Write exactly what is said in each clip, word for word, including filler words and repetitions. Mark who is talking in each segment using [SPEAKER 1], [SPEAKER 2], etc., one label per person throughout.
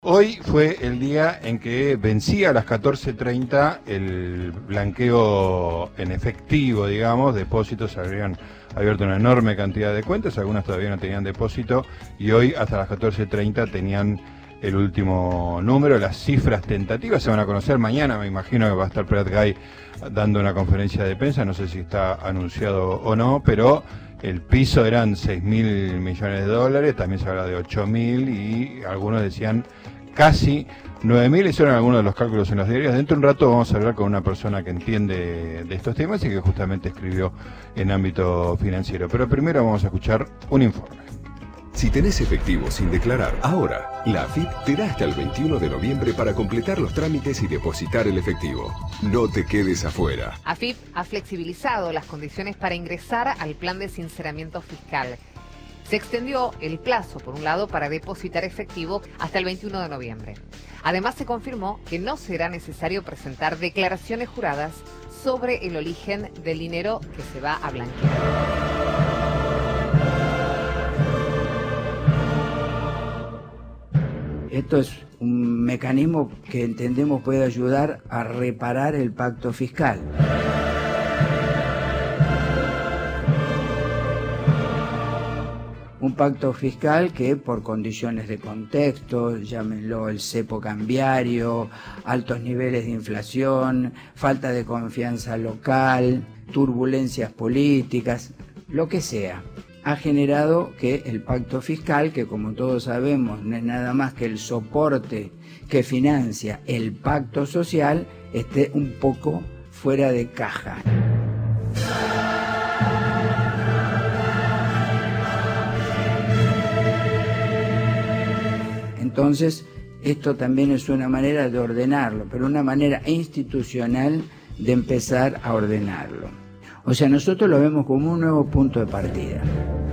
[SPEAKER 1] Hoy fue el día en que vencía a las catorce treinta el blanqueo en efectivo, digamos, depósitos. Habían abierto una enorme cantidad de cuentas, algunas todavía no tenían depósito, y hoy hasta las catorce treinta tenían el último número. Las cifras tentativas se van a conocer mañana, me imagino que va a estar Prat Guy dando una conferencia de prensa, no sé si está anunciado o no, pero el piso eran seis mil millones de dólares, también se habla de ocho mil y algunos decían casi nueve mil, hicieron algunos de los cálculos en los diarios. Dentro de un rato vamos a hablar con una persona que entiende de estos temas y que justamente escribió en ámbito financiero. Pero primero vamos a escuchar un informe.
[SPEAKER 2] Si tenés efectivo sin declarar, ahora, la A F I P te da hasta el veintiuno de noviembre para completar los trámites y depositar el efectivo. No te quedes afuera.
[SPEAKER 3] A F I P ha flexibilizado las condiciones para ingresar al plan de sinceramiento fiscal. Se extendió el plazo, por un lado, para depositar efectivo hasta el veintiuno de noviembre. Además, se confirmó que no será necesario presentar declaraciones juradas sobre el origen del dinero que se va a blanquear.
[SPEAKER 4] Esto es un mecanismo que entendemos puede ayudar a reparar el pacto fiscal. Un pacto fiscal que por condiciones de contexto, llámenlo el cepo cambiario, altos niveles de inflación, falta de confianza local, turbulencias políticas, lo que sea, ha generado que el pacto fiscal, que como todos sabemos no es nada más que el soporte que financia el pacto social, esté un poco fuera de caja. Entonces, esto también es una manera de ordenarlo, pero una manera institucional de empezar a ordenarlo. O sea, nosotros lo vemos como un nuevo punto de partida.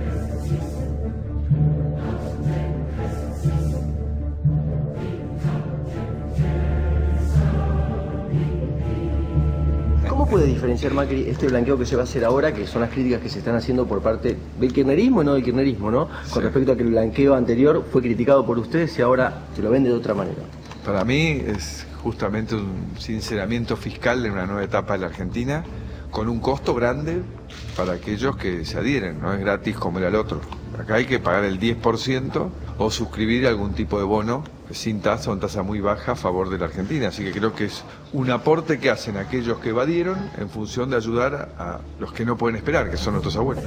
[SPEAKER 5] ¿Cómo puede diferenciar Macri este blanqueo que se va a hacer ahora, que son las críticas que se están haciendo por parte del kirchnerismo y no del kirchnerismo, ¿no? Con sí. respecto a que el blanqueo anterior fue criticado por ustedes y ahora se lo vende de otra manera.
[SPEAKER 6] Para mí es justamente un sinceramiento fiscal de una nueva etapa de la Argentina, con un costo grande para aquellos que se adhieren, no es gratis como era el otro. Acá hay que pagar el diez por ciento o suscribir algún tipo de bono sin tasa o en tasa muy baja a favor de la Argentina. Así que creo que es un aporte que hacen aquellos que evadieron en función de ayudar a, a los que no pueden esperar, que son nuestros abuelos.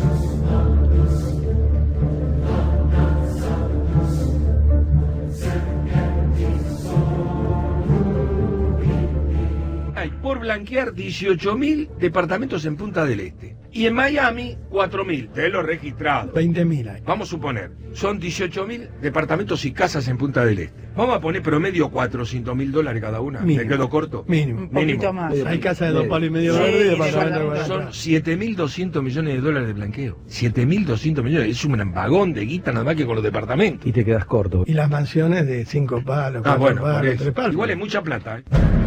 [SPEAKER 7] Hay por blanquear dieciocho mil departamentos en Punta del Este. Y en Miami, cuatro mil de los registrados.
[SPEAKER 8] veinte mil hay.
[SPEAKER 7] Vamos a suponer, son dieciocho mil departamentos y casas en Punta del Este. Vamos a poner promedio cuatrocientos mil dólares cada una.
[SPEAKER 8] Mínimo.
[SPEAKER 7] ¿Me quedo corto?
[SPEAKER 8] Mínimo.
[SPEAKER 9] Un poquito
[SPEAKER 7] Mínimo.
[SPEAKER 9] más.
[SPEAKER 8] Hay casas de dos palos y medio
[SPEAKER 7] Sí,
[SPEAKER 8] verde y
[SPEAKER 7] son,
[SPEAKER 8] departamentos de
[SPEAKER 7] son siete mil doscientos millones de dólares de blanqueo. siete mil doscientos millones. Es un vagón de guita nada más que con los departamentos.
[SPEAKER 10] Y te quedas corto.
[SPEAKER 8] Y las mansiones de cinco palos,
[SPEAKER 7] Ah,
[SPEAKER 8] cuatro
[SPEAKER 7] bueno, por
[SPEAKER 8] palos,
[SPEAKER 7] eso.
[SPEAKER 8] tres palos.
[SPEAKER 7] Igual es mucha plata, ¿eh?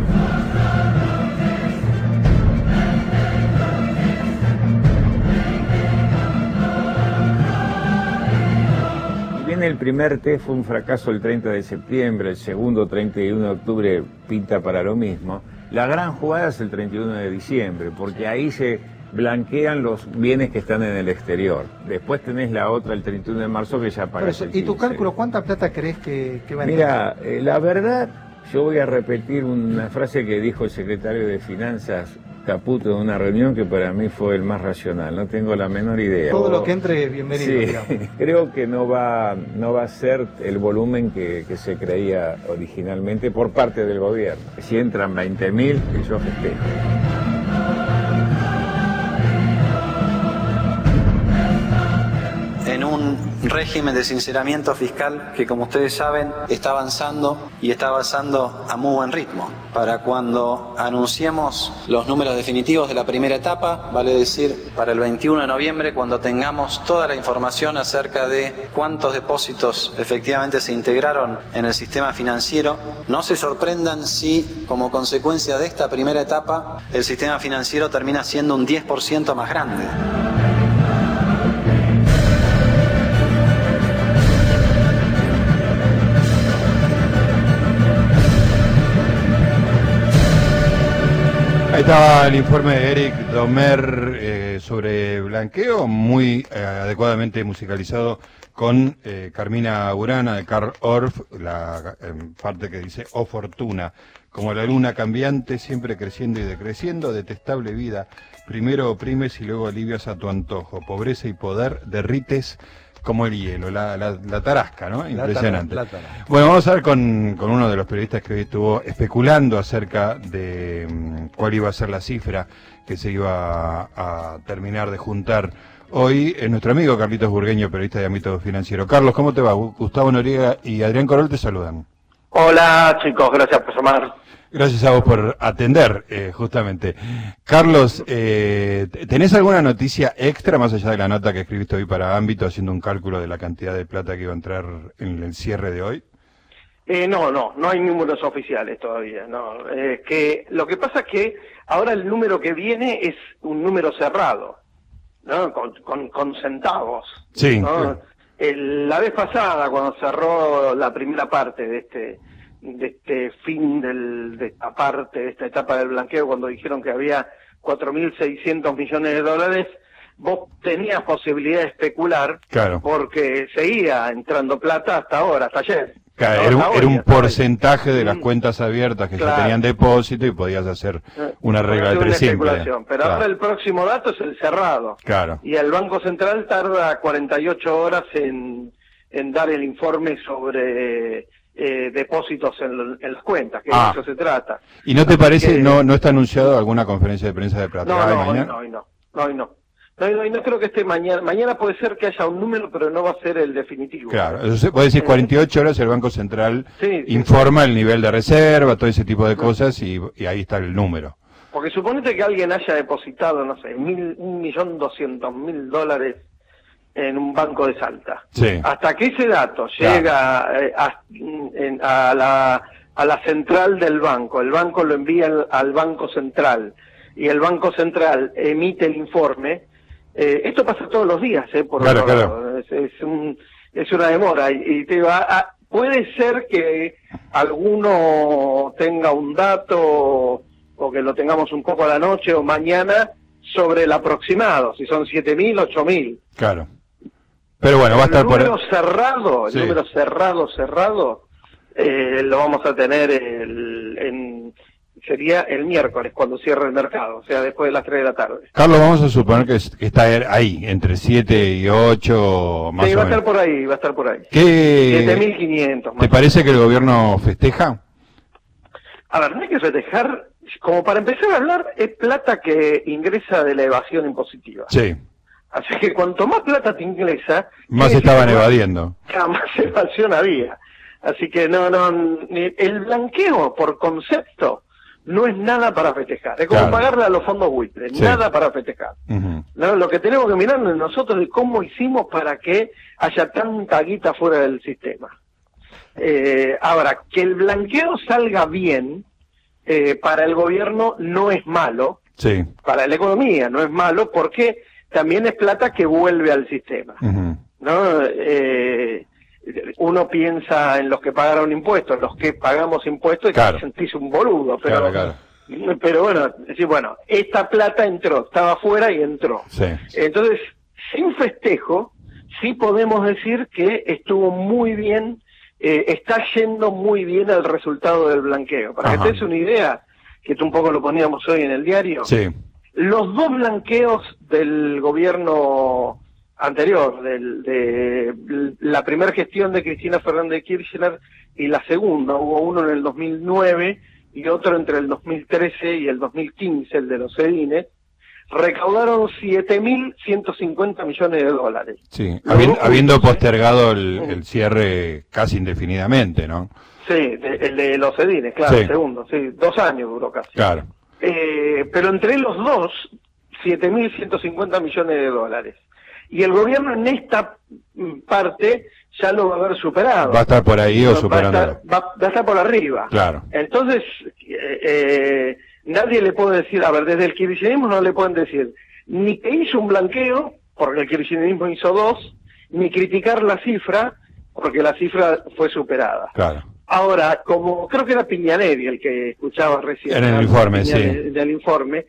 [SPEAKER 10] El primer test fue un fracaso el treinta de septiembre, el segundo treinta y uno de octubre pinta para lo mismo. La gran jugada es el treinta y uno de diciembre, porque ahí se blanquean los bienes que están en el exterior. Después tenés la otra el treinta y uno de marzo que ya pagas.
[SPEAKER 9] ¿Y tu cálculo cuánta plata crees que, que va a
[SPEAKER 10] entrar? Mira, eh, la verdad, yo voy a repetir una frase que dijo el secretario de Finanzas Caputo en una reunión que para mí fue el más racional, no tengo la menor idea.
[SPEAKER 9] Todo lo que entre es bienvenido,
[SPEAKER 10] sí,
[SPEAKER 9] digamos.
[SPEAKER 10] Creo que no va, no va a ser el volumen que, que se creía originalmente por parte del gobierno. Si entran veinte mil, yo festejo.
[SPEAKER 11] En un régimen de sinceramiento fiscal que, como ustedes saben, está avanzando y está avanzando a muy buen ritmo. Para cuando anunciemos los números definitivos de la primera etapa, vale decir, para el veintiuno de noviembre, cuando tengamos toda la información acerca de cuántos depósitos efectivamente se integraron en el sistema financiero, no se sorprendan si, como consecuencia de esta primera etapa, el sistema financiero termina siendo un diez por ciento más grande.
[SPEAKER 1] estaba el informe de Eric Domer eh, sobre blanqueo, muy eh, adecuadamente musicalizado con eh, Carmina Burana de Carl Orff, la eh, parte que dice: "Oh fortuna, como la luna cambiante, siempre creciendo y decreciendo, detestable vida, primero oprimes y luego alivias a tu antojo, pobreza y poder derrites como el hielo", la, la, la tarasca, ¿no? Impresionante.
[SPEAKER 12] La tara, la tara.
[SPEAKER 1] Bueno, vamos a ver con, con uno de los periodistas que hoy estuvo especulando acerca de um, cuál iba a ser la cifra que se iba a, a terminar de juntar hoy. Es nuestro amigo Carlitos Burgueño, periodista de ámbito financiero. Carlos, ¿cómo te va? Gustavo Noriega y Adrián Corol te saludan.
[SPEAKER 13] Hola chicos, gracias por llamar.
[SPEAKER 1] Gracias a vos por atender, eh, justamente. Carlos, eh, ¿tenés alguna noticia extra más allá de la nota que escribiste hoy para Ámbito, haciendo un cálculo de la cantidad de plata que iba a entrar en el cierre de hoy?
[SPEAKER 13] Eh, no, no, no hay números oficiales todavía. No, eh, que lo que pasa es que ahora el número que viene es un número cerrado, ¿no? Con, con, con centavos.
[SPEAKER 1] Sí.
[SPEAKER 13] ¿no?
[SPEAKER 1] Sí.
[SPEAKER 13] El, la vez pasada, cuando cerró la primera parte de este de este fin del, de esta parte, de esta etapa del blanqueo, cuando dijeron que había cuatro mil seiscientos millones de dólares, vos tenías posibilidad de especular,
[SPEAKER 1] claro,
[SPEAKER 13] porque seguía entrando plata hasta ahora, hasta ayer.
[SPEAKER 1] Claro,
[SPEAKER 13] ¿no?
[SPEAKER 1] era, un,
[SPEAKER 13] hasta
[SPEAKER 1] era
[SPEAKER 13] hoy,
[SPEAKER 1] un
[SPEAKER 13] hasta
[SPEAKER 1] porcentaje
[SPEAKER 13] hoy.
[SPEAKER 1] de las
[SPEAKER 13] Mm.
[SPEAKER 1] cuentas abiertas que
[SPEAKER 13] Claro.
[SPEAKER 1] ya tenían depósito y podías hacer una regla de
[SPEAKER 13] Una
[SPEAKER 1] tres simple.
[SPEAKER 13] especulación. Pero
[SPEAKER 1] Claro.
[SPEAKER 13] ahora el próximo dato es el cerrado.
[SPEAKER 1] Claro.
[SPEAKER 13] Y el Banco Central tarda cuarenta y ocho horas en, en dar el informe sobre eh, depósitos en, en las cuentas, que
[SPEAKER 1] Ah.
[SPEAKER 13] de eso se trata.
[SPEAKER 1] ¿Y no te
[SPEAKER 13] Así
[SPEAKER 1] parece,
[SPEAKER 13] que-
[SPEAKER 1] no no está anunciado alguna conferencia de prensa de plata
[SPEAKER 13] No,
[SPEAKER 1] de
[SPEAKER 13] no, hoy
[SPEAKER 1] mañana?
[SPEAKER 13] no, hoy no, no, hoy no. No, hoy no, hoy no creo que esté mañana. Mañana puede ser que haya un número, pero no va a ser el definitivo.
[SPEAKER 1] Claro, entonces vos decís cuarenta y ocho horas el Banco Central
[SPEAKER 13] Sí, sí.
[SPEAKER 1] informa el nivel de reserva, todo ese tipo de cosas y, y ahí está el número.
[SPEAKER 13] Porque suponete que alguien haya depositado, no sé, mil, un millón doscientos mil dólares en un banco de Salta.
[SPEAKER 1] Sí.
[SPEAKER 13] Hasta que ese dato llega eh, a, en- a la, a la central del banco, el banco lo envía al, al Banco Central y el Banco Central emite el informe, eh, esto pasa todos los días, eh, por
[SPEAKER 1] Claro,
[SPEAKER 13] otro
[SPEAKER 1] claro.
[SPEAKER 13] lado. Es, es, un, es una demora y, y te va a, puede ser que alguno tenga un dato o que lo tengamos un poco a la noche o mañana sobre el aproximado, si son siete mil, ocho mil.
[SPEAKER 1] Claro. Pero bueno, va a estar
[SPEAKER 13] el
[SPEAKER 1] por...
[SPEAKER 13] número cerrado, el
[SPEAKER 1] Sí.
[SPEAKER 13] número cerrado, cerrado, eh, lo vamos a tener el, en, sería el miércoles cuando cierre el mercado, o sea, después de las tres de la tarde.
[SPEAKER 1] Carlos, vamos a suponer que es- que está ahí, entre siete y ocho, más
[SPEAKER 13] Sí,
[SPEAKER 1] o
[SPEAKER 13] va a
[SPEAKER 1] menos.
[SPEAKER 13] estar por ahí, va a estar por ahí.
[SPEAKER 1] ¿Qué-
[SPEAKER 13] siete mil quinientos más.
[SPEAKER 1] ¿Te parece que el gobierno festeja?
[SPEAKER 13] A ver, no hay que festejar, como para empezar a hablar, es plata que ingresa de la evasión impositiva.
[SPEAKER 1] Sí,
[SPEAKER 13] Así que cuanto más plata te ingresa,
[SPEAKER 1] más
[SPEAKER 13] quiere
[SPEAKER 1] estaban
[SPEAKER 13] decir que
[SPEAKER 1] evadiendo.
[SPEAKER 13] más evasión había. Así que no, no, ni- el blanqueo por concepto no es nada para festejar. Es como
[SPEAKER 1] Claro.
[SPEAKER 13] pagarle a los fondos buitres,
[SPEAKER 1] Sí.
[SPEAKER 13] nada para festejar.
[SPEAKER 1] Ujú.
[SPEAKER 13] No, lo que tenemos que mirar es nosotros es cómo hicimos para que haya tanta guita fuera del sistema. Eh, ahora, que el blanqueo salga bien eh, para el gobierno no es malo,
[SPEAKER 1] Sí.
[SPEAKER 13] para la economía no es malo, porque también es plata que vuelve al sistema.
[SPEAKER 1] Ujú.
[SPEAKER 13] ¿No? Eh, uno piensa en los que pagaron impuestos, los que pagamos impuestos, y
[SPEAKER 1] Claro.
[SPEAKER 13] te sentís un boludo, pero,
[SPEAKER 1] Claro, claro.
[SPEAKER 13] pero bueno, decir, bueno, esta plata entró, estaba afuera y entró.
[SPEAKER 1] Sí.
[SPEAKER 13] Entonces, sin festejo, sí podemos decir que estuvo muy bien, eh, está yendo muy bien el resultado del blanqueo. Para
[SPEAKER 1] Ajá.
[SPEAKER 13] que te des una idea, que tú un poco lo poníamos hoy en el diario,
[SPEAKER 1] Sí.
[SPEAKER 13] los dos blanqueos del gobierno anterior, del, de la primera gestión de Cristina Fernández de Kirchner y la segunda, hubo uno en el dos mil nueve y otro entre el dos mil trece y el dos mil quince, el de los Sedines, recaudaron siete mil ciento cincuenta millones de dólares.
[SPEAKER 1] Sí,
[SPEAKER 13] Los
[SPEAKER 1] habi-
[SPEAKER 13] dos
[SPEAKER 1] habiendo
[SPEAKER 13] juntos, ¿eh?
[SPEAKER 1] postergado el, el cierre casi indefinidamente, ¿no?
[SPEAKER 13] Sí, de- el de los Sedines, claro,
[SPEAKER 1] Sí.
[SPEAKER 13] el segundo, sí, dos años duró casi.
[SPEAKER 1] Claro.
[SPEAKER 13] Eh, pero entre los dos, siete mil ciento cincuenta millones de dólares. Y el gobierno en esta mm, parte ya lo va a haber superado.
[SPEAKER 1] Va a estar por ahí o
[SPEAKER 13] Va a
[SPEAKER 1] superándolo.
[SPEAKER 13] estar, va, va a estar por arriba.
[SPEAKER 1] Claro.
[SPEAKER 13] Entonces, eh, eh, nadie le puede decir, a ver, desde el kirchnerismo no le pueden decir ni que hizo un blanqueo, porque el kirchnerismo hizo dos, ni criticar la cifra, porque la cifra fue superada.
[SPEAKER 1] Claro.
[SPEAKER 13] Ahora, como creo que era Piñaneri el que escuchaba recién.
[SPEAKER 1] En el
[SPEAKER 13] ¿no?
[SPEAKER 1] informe,
[SPEAKER 13] Piñaneri,
[SPEAKER 1] sí.
[SPEAKER 13] Del informe,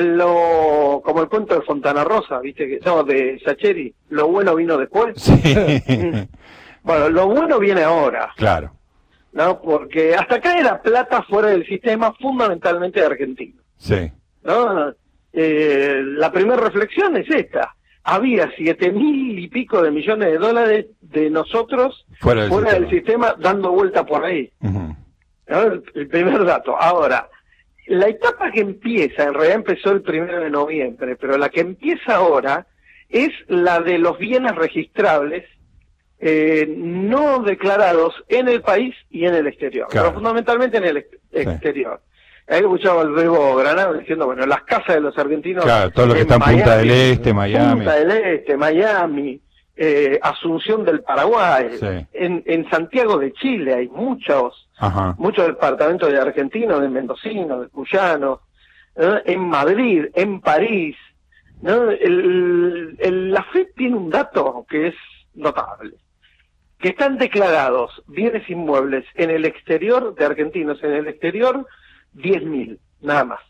[SPEAKER 13] lo como el cuento de Fontana Rosa, viste que no, de Sacheri, lo bueno vino después.
[SPEAKER 1] Sí.
[SPEAKER 13] Bueno, lo bueno viene ahora.
[SPEAKER 1] Claro.
[SPEAKER 13] ¿No? Porque hasta acá era plata fuera del sistema, fundamentalmente de argentino.
[SPEAKER 1] Sí.
[SPEAKER 13] ¿No? Eh, la primera reflexión es esta. Había siete mil y pico de millones de dólares de nosotros
[SPEAKER 1] fuera del,
[SPEAKER 13] fuera
[SPEAKER 1] sistema.
[SPEAKER 13] del sistema dando vuelta por ahí.
[SPEAKER 1] Uh-huh.
[SPEAKER 13] ¿No? El, el primer dato. Ahora, la etapa que empieza, en realidad empezó el primero de noviembre, pero la que empieza ahora es la de los bienes registrables eh, no declarados en el país y en el exterior,
[SPEAKER 1] claro.
[SPEAKER 13] pero fundamentalmente en el ex exterior. Ahí escuchaba al Bebo Granado diciendo, bueno, las casas de los argentinos...
[SPEAKER 1] Claro, todo lo que está en Punta del Este, Miami.
[SPEAKER 13] Punta del Este, Miami, eh, Asunción del Paraguay,
[SPEAKER 1] Sí.
[SPEAKER 13] en, en Santiago de Chile hay muchos,
[SPEAKER 1] Ajá.
[SPEAKER 13] muchos departamentos de argentinos, de mendocinos, de cuyanos, ¿no? En Madrid, en París, ¿no? El, el, la F E D tiene un dato que es notable, que están declarados bienes inmuebles en el exterior, de argentinos en el exterior, diez mil, nada más.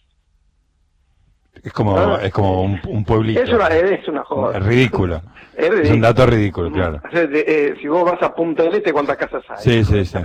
[SPEAKER 1] Es como,
[SPEAKER 13] ¿no?
[SPEAKER 1] es como un, un pueblito.
[SPEAKER 13] Es una, es una joda.
[SPEAKER 1] Es ridículo.
[SPEAKER 13] Es ridículo.
[SPEAKER 1] Es un dato ridículo, claro.
[SPEAKER 13] O sea, de, eh, si vos vas a Punta del Este, ¿cuántas casas hay?
[SPEAKER 1] Sí, sí, sí.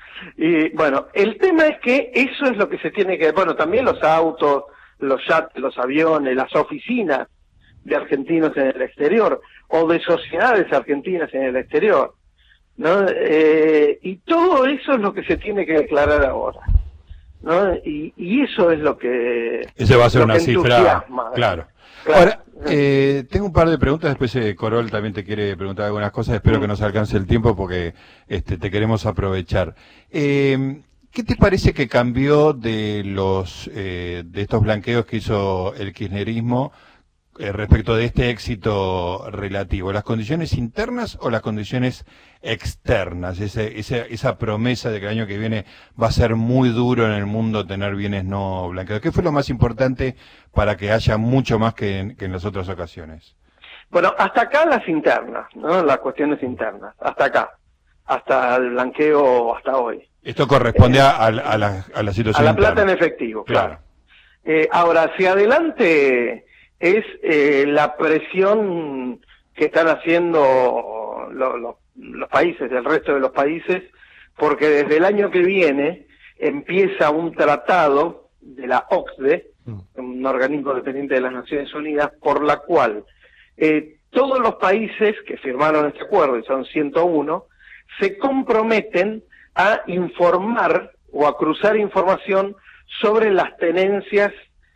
[SPEAKER 13] Y bueno, el tema es que eso es lo que se tiene que... Bueno, también los autos, los yates, los aviones, las oficinas de argentinos en el exterior, o de sociedades argentinas en el exterior, ¿no? Eh, y todo eso es lo que se tiene que declarar ahora, ¿no? Y, y eso es lo que...
[SPEAKER 1] Ese va a ser una cifra...
[SPEAKER 13] entusiasma.
[SPEAKER 1] Claro.
[SPEAKER 13] Claro.
[SPEAKER 1] Ahora, eh, tengo un par de preguntas, después eh, Corol también te quiere preguntar algunas cosas, espero que nos alcance el tiempo porque este, te queremos aprovechar. Eh, ¿Qué te parece que cambió de los eh, de estos blanqueos que hizo el kirchnerismo eh, respecto de este éxito relativo? ¿Las condiciones internas o las condiciones externas? Ese, esa, esa promesa de que el año que viene va a ser muy duro en el mundo tener bienes no blanqueados. ¿Qué fue lo más importante para que haya mucho más que en, que en las otras ocasiones?
[SPEAKER 13] Bueno, hasta acá las internas, ¿no? Las cuestiones internas, hasta acá, hasta el blanqueo, hasta hoy.
[SPEAKER 1] Esto corresponde
[SPEAKER 13] eh,
[SPEAKER 1] a, a, la, a, la, a la situación
[SPEAKER 13] a la
[SPEAKER 1] interna.
[SPEAKER 13] plata en efectivo, claro.
[SPEAKER 1] Claro.
[SPEAKER 13] Eh, ahora, hacia adelante es eh, la presión que están haciendo lo, lo, los países, el resto de los países, porque desde el año que viene empieza un tratado de la O C D E, un organismo dependiente de las Naciones Unidas, por la cual eh, todos los países que firmaron este acuerdo, y son ciento uno, se comprometen a informar o a cruzar información sobre las tenencias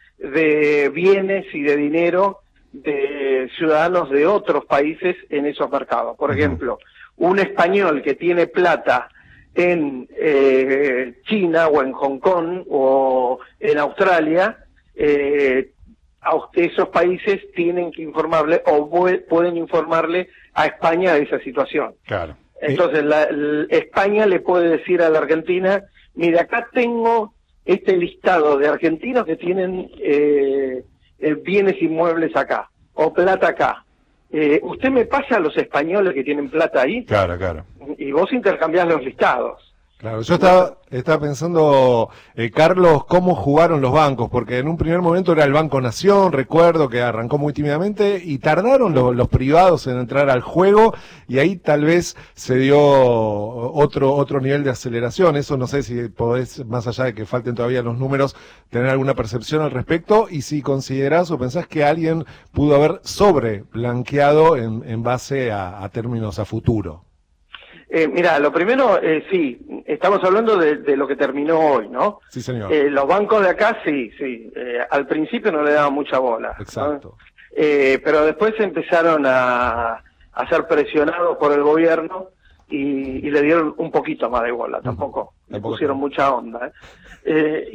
[SPEAKER 13] de bienes y de dinero de ciudadanos de otros países en esos mercados. Por ejemplo, un español que tiene plata en eh, China o en Hong Kong o en Australia, eh, a esos países tienen que informarle o pueden informarle a España de esa situación.
[SPEAKER 1] Claro.
[SPEAKER 13] Entonces, la, la, España le puede decir a la Argentina, mire, acá tengo este listado de argentinos que tienen eh, eh, bienes inmuebles acá, o plata acá. Eh, ¿Usted me pasa a los españoles que tienen plata ahí?
[SPEAKER 1] Claro, claro.
[SPEAKER 13] Y vos intercambiás los listados.
[SPEAKER 12] Claro, yo estaba, estaba pensando, eh, Carlos, cómo jugaron los bancos, porque en un primer momento era el Banco Nación, recuerdo que arrancó muy tímidamente, y tardaron lo, los privados en entrar al juego, y ahí tal vez se dio otro otro nivel de aceleración. Eso no sé si podés, más allá de que falten todavía los números, tener alguna percepción al respecto, y si considerás o pensás que alguien pudo haber sobre blanqueado en, en base a, a términos a futuro.
[SPEAKER 13] Eh, mira, lo primero, eh, sí, estamos hablando de, de lo que terminó hoy, ¿no?
[SPEAKER 12] Sí, señor.
[SPEAKER 13] Eh, los bancos de acá, sí, sí. Eh, al principio no le daban mucha bola.
[SPEAKER 12] Exacto.
[SPEAKER 13] ¿no? Eh, pero después empezaron a, a ser presionados por el gobierno y, y le dieron un poquito más de bola, tampoco. Uh-huh. Le pusieron mucha onda. ¿eh? Eh,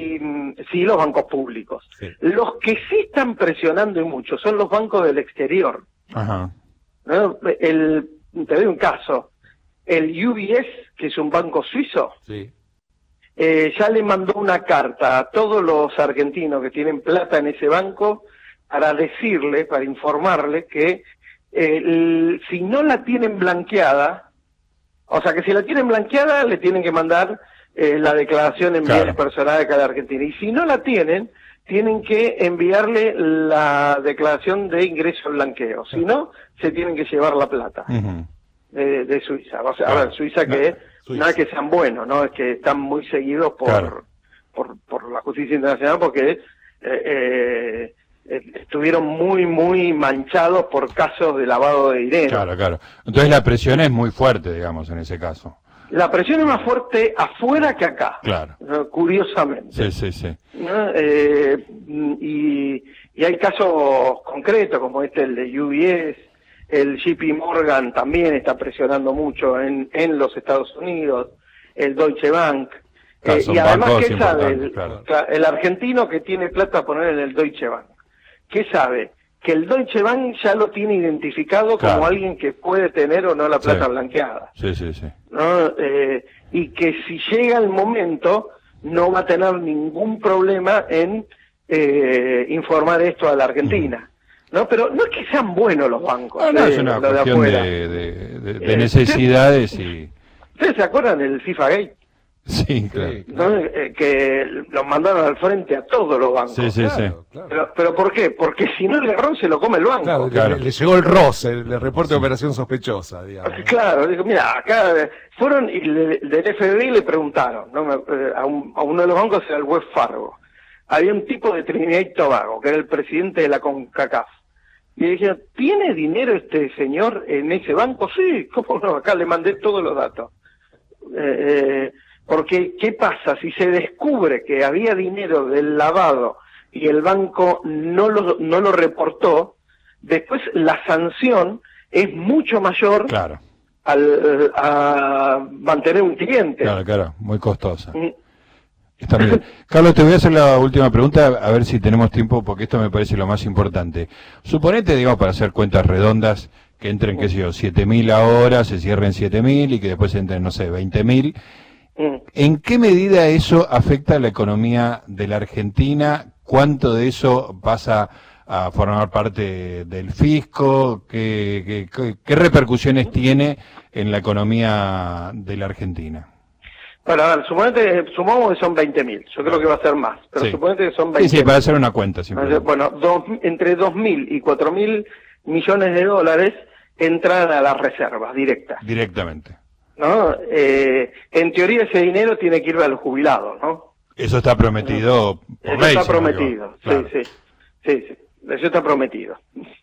[SPEAKER 13] y sí, los bancos públicos. Sí. Los que sí están presionando y mucho son los bancos del exterior.
[SPEAKER 1] Ajá.
[SPEAKER 13] ¿No? El, te doy un caso. El U B S, que es un banco suizo,
[SPEAKER 12] sí.
[SPEAKER 13] eh, ya le mandó una carta a todos los argentinos que tienen plata en ese banco para decirle, para informarle que eh, el, si no la tienen blanqueada, O sea que si la tienen blanqueada, le tienen que mandar eh, la declaración en
[SPEAKER 1] Claro.
[SPEAKER 13] bienes personales de cada argentino. Y si no la tienen, tienen que enviarle la declaración de ingreso al blanqueo. Si no, se tienen que llevar la plata
[SPEAKER 1] Ujú.
[SPEAKER 13] de, de Suiza. O sea,
[SPEAKER 1] Claro.
[SPEAKER 13] a ver, Suiza que
[SPEAKER 12] Suiza.
[SPEAKER 13] no es que sean buenos, no es que están muy seguidos por,
[SPEAKER 1] Claro.
[SPEAKER 13] por, por la justicia internacional porque eh, eh, eh, estuvieron muy, muy manchados por casos de lavado de dinero.
[SPEAKER 1] Claro, claro. Entonces la presión es muy fuerte, digamos, en ese caso.
[SPEAKER 13] La presión es más fuerte afuera que acá,
[SPEAKER 1] Claro.
[SPEAKER 13] ¿no? Curiosamente.
[SPEAKER 1] Sí, sí, sí.
[SPEAKER 13] ¿no? Eh, y, y hay casos concretos como este, el de U B S, el J P Morgan también está presionando mucho en, en los Estados Unidos, el Deutsche Bank.
[SPEAKER 1] Claro,
[SPEAKER 13] Eh,
[SPEAKER 1] son
[SPEAKER 13] y además,
[SPEAKER 1] bancos
[SPEAKER 13] ¿qué sabe
[SPEAKER 1] importantes,
[SPEAKER 13] el,
[SPEAKER 1] claro.
[SPEAKER 13] cla- el argentino que tiene plata a poner en el Deutsche Bank? ¿Qué sabe? Que el Deutsche Bank ya lo tiene identificado
[SPEAKER 1] Claro.
[SPEAKER 13] como alguien que puede tener o no la plata
[SPEAKER 1] Sí.
[SPEAKER 13] blanqueada.
[SPEAKER 1] Sí, sí, sí.
[SPEAKER 13] ¿No? Eh, y que si llega el momento no va a tener ningún problema en eh, informar esto a la Argentina. ¿No? Pero no es que sean buenos los bancos.
[SPEAKER 1] No, no,
[SPEAKER 13] eh,
[SPEAKER 1] es una
[SPEAKER 13] lo de
[SPEAKER 1] cuestión
[SPEAKER 13] afuera.
[SPEAKER 1] de, de, de- de
[SPEAKER 13] Eh,
[SPEAKER 1] necesidades y...
[SPEAKER 13] ¿Ustedes se acuerdan del FIFA Gate?
[SPEAKER 1] Sí, claro.
[SPEAKER 13] ¿No? Eh, que los mandaron al frente a todos los bancos.
[SPEAKER 1] Sí, sí, sí.
[SPEAKER 13] Pero, ¿Pero por qué? Porque si no el garrón se lo come el banco.
[SPEAKER 12] Claro,
[SPEAKER 1] Claro.
[SPEAKER 12] Le, le llegó el R O S, el, el reporte de operación sospechosa, digamos.
[SPEAKER 13] Claro, digo, mira, acá eh, fueron y le- del F B I le preguntaron, ¿no? Me- eh, a, un- a uno de los bancos, era el Wells Fargo. Había un tipo de Trinidad y Tobago, que era el presidente de la CONCACAF. Y le dijeron, ¿tiene dinero este señor en ese banco? Sí, ¿cómo no? Acá le mandé todos los datos. Eh, eh, porque, ¿qué pasa? Si se descubre que había dinero del lavado y el banco no lo, no lo reportó, después la sanción es mucho mayor
[SPEAKER 1] Claro,
[SPEAKER 13] al, a mantener un cliente.
[SPEAKER 1] claro, claro. Muy costosa.
[SPEAKER 13] Mm.
[SPEAKER 1] Está muy bien. Carlos, te voy a hacer la última pregunta, a ver si tenemos tiempo, porque esto me parece lo más importante. Suponete, digamos, para hacer cuentas redondas, que entren, qué sé yo, siete mil ahora, se cierren siete mil y que después entren, no sé, veinte mil.
[SPEAKER 13] Mm.
[SPEAKER 1] ¿En qué medida eso afecta a la economía de la Argentina? ¿Cuánto de eso pasa a formar parte del fisco? ¿Qué, qué, qué- qué repercusiones tiene en la economía de la Argentina?
[SPEAKER 13] Bueno, a ver, suponete, sumamos que son veinte mil. Yo creo que va a ser más, pero
[SPEAKER 1] Sí.
[SPEAKER 13] suponete que son
[SPEAKER 1] Sí,
[SPEAKER 13] veinte
[SPEAKER 1] sí,
[SPEAKER 13] mil.
[SPEAKER 1] para hacer una cuenta, simplemente.
[SPEAKER 13] Bueno, dos, entre dos mil y cuatro mil millones de dólares entran a las reservas directas,
[SPEAKER 1] Directamente.
[SPEAKER 13] ¿no? Eh, en teoría ese dinero tiene que ir a los jubilados, ¿no?
[SPEAKER 1] Eso está prometido por
[SPEAKER 13] Eso
[SPEAKER 1] ley.
[SPEAKER 13] está
[SPEAKER 1] si no me
[SPEAKER 13] prometido,
[SPEAKER 1] equivoco. Claro.
[SPEAKER 13] sí, sí, sí, sí, eso está prometido.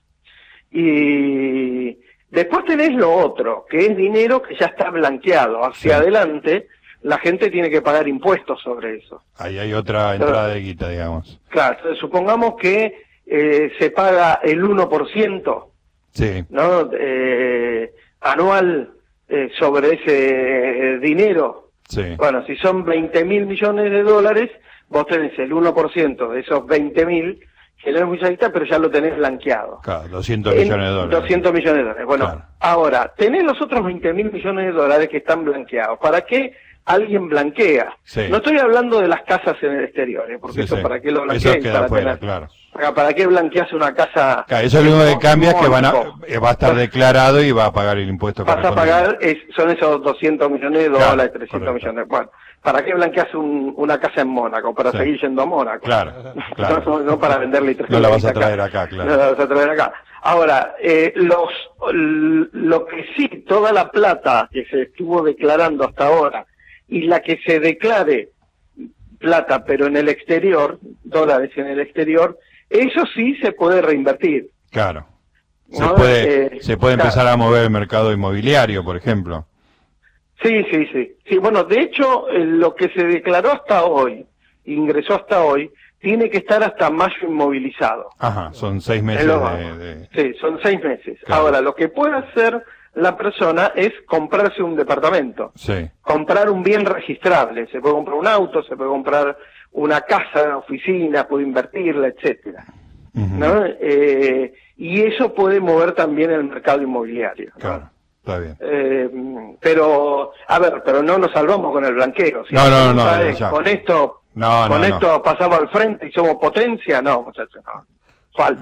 [SPEAKER 13] Y después tenés lo otro, que es dinero que ya está blanqueado. Hacia
[SPEAKER 1] Sí.
[SPEAKER 13] adelante, la gente tiene que pagar impuestos sobre eso.
[SPEAKER 1] Ahí hay otra entrada de guita, digamos.
[SPEAKER 13] Claro, entonces supongamos que eh, se paga el uno por ciento,
[SPEAKER 1] Sí,
[SPEAKER 13] ¿no? Eh, anual eh, sobre ese eh, dinero.
[SPEAKER 1] sí.
[SPEAKER 13] Bueno, si son veinte mil millones de dólares, vos tenés el uno por ciento de esos veinte mil, que no es mucha guita, pero ya lo tenés blanqueado.
[SPEAKER 1] Claro, doscientos
[SPEAKER 13] En
[SPEAKER 1] millones de dólares.
[SPEAKER 13] doscientos millones de dólares. Bueno,
[SPEAKER 1] Claro.
[SPEAKER 13] ahora, tenés los otros veinte mil millones de dólares que están blanqueados. ¿Para qué alguien blanquea?
[SPEAKER 1] Sí.
[SPEAKER 13] No estoy hablando de las casas en el exterior, ¿eh? porque
[SPEAKER 1] Sí,
[SPEAKER 13] eso
[SPEAKER 1] sí.
[SPEAKER 13] para qué lo
[SPEAKER 1] Eso
[SPEAKER 13] blanqueas.
[SPEAKER 1] queda
[SPEAKER 13] para
[SPEAKER 1] afuera,
[SPEAKER 13] tener-
[SPEAKER 1] claro.
[SPEAKER 13] Acá, ¿para qué blanqueas una casa?
[SPEAKER 1] Claro, eso lo único que cambia es que van a,
[SPEAKER 13] Mónaco?
[SPEAKER 1] eh, va a estar declarado y va a pagar el impuesto
[SPEAKER 13] Vas a
[SPEAKER 1] correspondiente.
[SPEAKER 13] pagar, es- son esos doscientos millones de
[SPEAKER 1] Claro,
[SPEAKER 13] dólares, trescientos
[SPEAKER 1] correcto.
[SPEAKER 13] millones. Bueno, ¿para qué blanqueas un- una casa en Mónaco? Para
[SPEAKER 1] Sí.
[SPEAKER 13] seguir yendo a Mónaco.
[SPEAKER 1] Claro, claro.
[SPEAKER 13] No, no para venderle tres
[SPEAKER 1] No la vas a
[SPEAKER 13] acá.
[SPEAKER 1] traer acá, claro.
[SPEAKER 13] No la vas a traer acá. Ahora, eh, los, l- lo que sí, toda la plata que se estuvo declarando hasta ahora y la que se declare plata, pero en el exterior, dólares en el exterior, eso sí se puede reinvertir.
[SPEAKER 1] Claro. Se
[SPEAKER 13] ¿no?
[SPEAKER 1] puede,
[SPEAKER 13] Eh,
[SPEAKER 1] se puede
[SPEAKER 13] claro.
[SPEAKER 1] empezar a mover el mercado inmobiliario, por ejemplo.
[SPEAKER 13] Sí, sí, sí. Sí, bueno, de hecho, eh, lo que se declaró hasta hoy, ingresó hasta hoy, tiene que estar hasta mayo inmovilizado.
[SPEAKER 1] Ajá, son seis meses
[SPEAKER 13] En los
[SPEAKER 1] de,
[SPEAKER 13] bancos.
[SPEAKER 1] de-
[SPEAKER 13] Sí, son seis meses.
[SPEAKER 1] Claro.
[SPEAKER 13] Ahora, lo que puede hacer la persona es comprarse un departamento,
[SPEAKER 1] Sí,
[SPEAKER 13] comprar un bien registrable. Se puede comprar un auto, se puede comprar una casa, una oficina, puede invertirla, etcétera.
[SPEAKER 1] ujú,
[SPEAKER 13] ¿No? Eh, y eso puede mover también el mercado inmobiliario. ¿no?
[SPEAKER 1] claro, está bien.
[SPEAKER 13] Eh, pero, a ver, pero no nos salvamos con el blanqueo. Si
[SPEAKER 1] No,
[SPEAKER 13] la
[SPEAKER 1] no,
[SPEAKER 13] pregunta
[SPEAKER 1] no,
[SPEAKER 13] es,
[SPEAKER 1] ya.
[SPEAKER 13] con esto,
[SPEAKER 1] No, no,
[SPEAKER 13] con
[SPEAKER 1] no.
[SPEAKER 13] esto pasamos al frente y somos potencia, no, muchachos, no. Falta.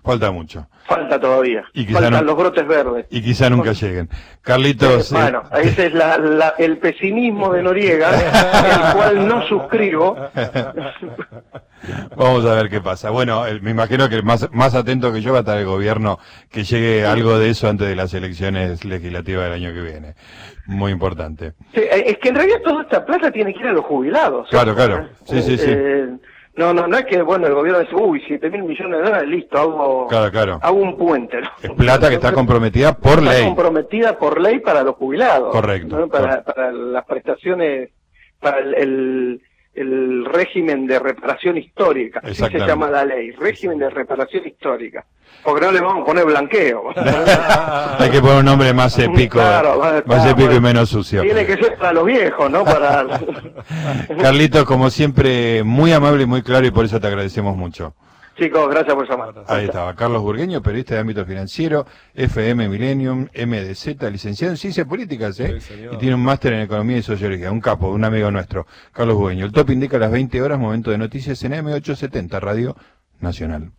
[SPEAKER 1] Falta mucho.
[SPEAKER 13] Falta todavía.
[SPEAKER 1] Y quizá
[SPEAKER 13] Faltan
[SPEAKER 1] no-
[SPEAKER 13] los brotes verdes.
[SPEAKER 1] Y quizá nunca lleguen. Carlitos...
[SPEAKER 13] Eh, bueno,
[SPEAKER 1] eh,
[SPEAKER 13] ese es la, la- el pesimismo de Noriega, el cual no suscribo.
[SPEAKER 1] Vamos a ver qué pasa. Bueno, el- me imagino que más, más atento que yo va a estar el gobierno que llegue algo de eso antes de las elecciones legislativas del año que viene. Muy importante.
[SPEAKER 13] Sí, eh, es que en realidad toda esta plata tiene que ir a los jubilados.
[SPEAKER 1] Claro, claro. Sí, sí, sí.
[SPEAKER 13] Eh, no, no, no es que, bueno, el gobierno dice, uy, siete mil millones de dólares, listo, hago,
[SPEAKER 1] Claro, claro.
[SPEAKER 13] hago un puente. ¿no?
[SPEAKER 1] Es plata que está comprometida por
[SPEAKER 13] Está
[SPEAKER 1] ley.
[SPEAKER 13] comprometida por ley para los jubilados.
[SPEAKER 1] Correcto.
[SPEAKER 13] ¿no? Para, para las prestaciones, para el, el, el régimen de reparación histórica. Así se
[SPEAKER 1] Exactamente.
[SPEAKER 13] llama la ley, régimen de reparación histórica. Porque no le vamos a poner blanqueo.
[SPEAKER 1] Hay que poner un nombre más épico,
[SPEAKER 13] Claro, va-
[SPEAKER 1] más
[SPEAKER 13] va-
[SPEAKER 1] épico y
[SPEAKER 13] bueno,
[SPEAKER 1] menos sucio.
[SPEAKER 13] Tiene que ser para los viejos, ¿no? Para...
[SPEAKER 1] Carlitos, como siempre, muy amable y muy claro y por eso te agradecemos mucho.
[SPEAKER 13] Chicos, gracias por llamar.
[SPEAKER 1] Ahí estaba, Carlos Burgueño, periodista de ámbito financiero, F M Millennium, M D Z, licenciado en Ciencias Políticas, ¿eh? Y tiene un máster en Economía y Sociología, un capo, un amigo nuestro, Carlos Burgueño. El top indica las veinte horas, momento de noticias en M ochocientos setenta, Radio Nacional.